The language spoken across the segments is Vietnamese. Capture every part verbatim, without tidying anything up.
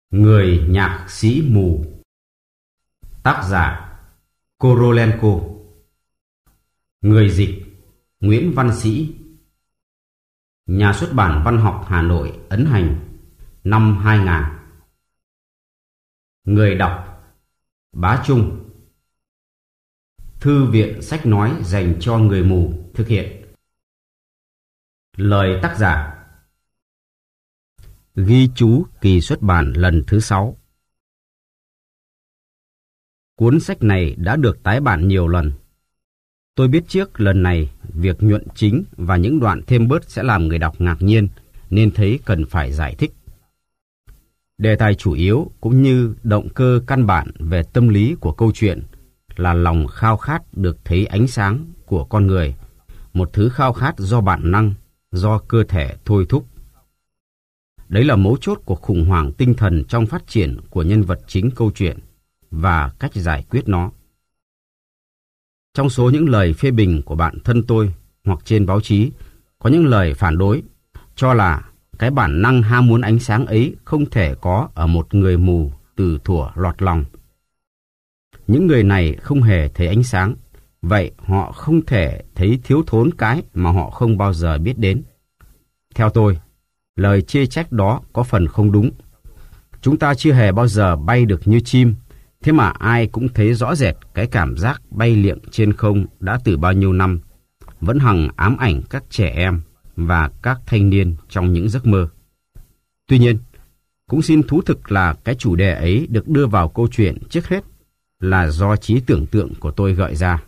Người nhạc sĩ mù. Tác giả Korolenko. Người dịch Nguyễn Văn Sĩ. Nhà xuất bản Văn học Hà Nội ấn hành năm hai nghìn. Người đọc Bá Trung. Thư viện sách nói dành cho người mù thực hiện. Lời tác giả. Ghi chú kỳ xuất bản lần thứ sáu. Cuốn sách này đã được tái bản nhiều lần. Tôi biết trước lần này việc nhuận chính và những đoạn thêm bớt sẽ làm người đọc ngạc nhiên, nên thấy cần phải giải thích. Đề tài chủ yếu cũng như động cơ căn bản về tâm lý của câu chuyện là lòng khao khát được thấy ánh sáng của con người, một thứ khao khát do bản năng, do cơ thể thôi thúc. Đấy là mấu chốt của khủng hoảng tinh thần trong phát triển của nhân vật chính câu chuyện và cách giải quyết nó. Trong số những lời phê bình của bạn thân tôi hoặc trên báo chí, có những lời phản đối, cho là cái bản năng ham muốn ánh sáng ấy không thể có ở một người mù từ thuở lọt lòng. Những người này không hề thấy ánh sáng, vậy họ không thể thấy thiếu thốn cái mà họ không bao giờ biết đến. Theo tôi, lời chê trách đó có phần không đúng. Chúng ta chưa hề bao giờ bay được như chim, thế mà ai cũng thấy rõ rệt cái cảm giác bay liệng trên không đã từ bao nhiêu năm, vẫn hằng ám ảnh các trẻ em và các thanh niên trong những giấc mơ. Tuy nhiên, cũng xin thú thực là cái chủ đề ấy được đưa vào câu chuyện trước hết là do trí tưởng tượng của tôi gợi ra.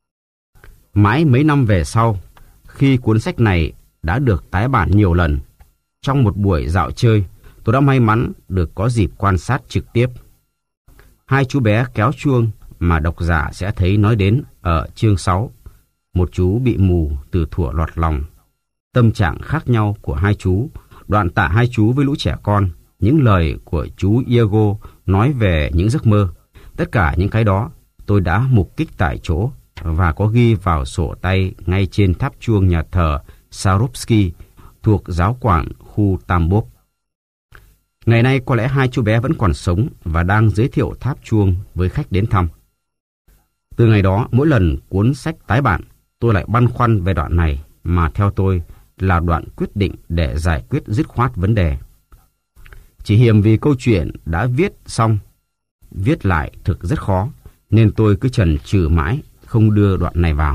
Mãi mấy năm về sau, khi cuốn sách này đã được tái bản nhiều lần, trong một buổi dạo chơi, tôi đã may mắn được có dịp quan sát trực tiếp. Hai chú bé kéo chuông mà độc giả sẽ thấy nói đến ở chương sáu. Một chú bị mù từ thuở lọt lòng. Tâm trạng khác nhau của hai chú, đoạn tả hai chú với lũ trẻ con, những lời của chú Iago nói về những giấc mơ. Tất cả những cái đó tôi đã mục kích tại chỗ và có ghi vào sổ tay ngay trên tháp chuông nhà thờ Swarovski thuộc giáo quản khu Tambov. Ngày nay có lẽ hai chú bé vẫn còn sống và đang giới thiệu tháp chuông với khách đến thăm. Từ ngày đó, mỗi lần cuốn sách tái bản, tôi lại băn khoăn về đoạn này mà theo tôi là đoạn quyết định để giải quyết dứt khoát vấn đề. Chỉ hiềm vì câu chuyện đã viết xong, viết lại thực rất khó, nên tôi cứ chần chừ mãi không đưa đoạn này vào.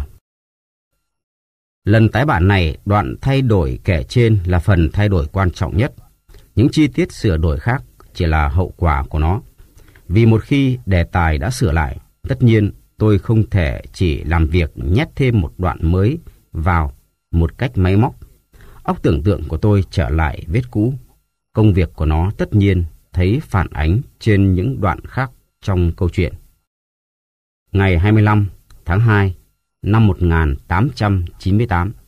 Lần tái bản này, đoạn thay đổi kể trên là phần thay đổi quan trọng nhất. Những chi tiết sửa đổi khác chỉ là hậu quả của nó. Vì một khi đề tài đã sửa lại, tất nhiên tôi không thể chỉ làm việc nhét thêm một đoạn mới vào một cách máy móc. Óc tưởng tượng của tôi trở lại vết cũ. Công việc của nó tất nhiên thấy phản ánh trên những đoạn khác trong câu chuyện. Ngày hai mươi lăm tháng hai năm một nghìn tám trăm chín mươi tám,